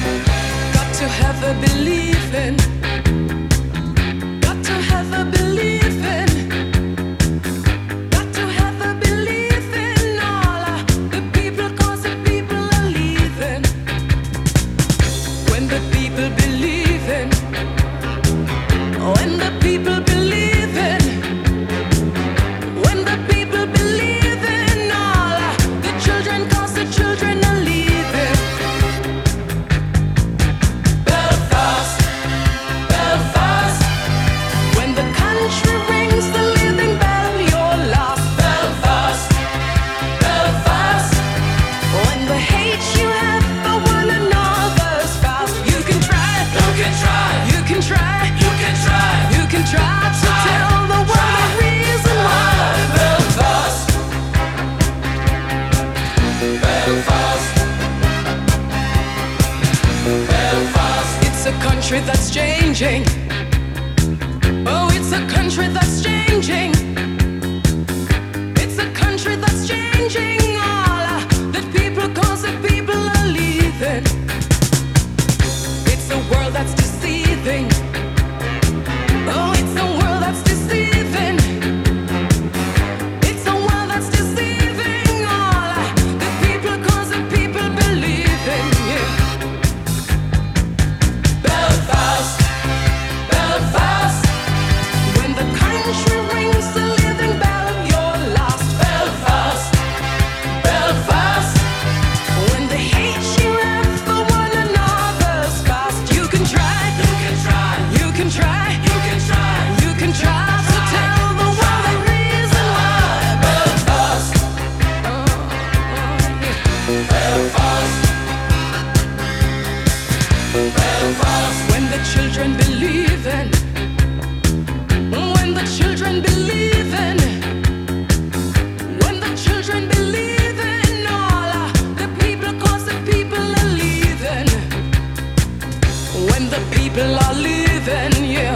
Got to have a believing. Got to have a believing. Got to have a belief in all the people, 'cause the people are leaving. When the people believe in, when the people believe in, when the people believe in all the children, 'cause the children are leaving. Belfast, Belfast, when the country rings the living bell, you're lost. Belfast, Belfast, when the hate you have for one another's fast. You can try, you can try, you can try, you can try, you can try to tell the world the reason why. Belfast, Belfast, Belfast. It's a country that's changing. Oh, it's a country that's changing. It's a country that's changing. All the people, 'cause the people are leaving. It's a world that's deceiving. Oh, it's a world that's deceiving. It's a world that's deceiving all the people, 'cause the people believe in you. Belfast, Belfast, when the country rings the living bell, you're lost. Belfast, Belfast, when the hate you have for one another's past. You can try, you can try, you can try, you can try, you can try to tell the world the reason why. Belfast, Belfast, Belfast, when the children believe in, when the children believe in, when the children believe in all the people, 'cause the people are leaving. When the people are leaving, yeah.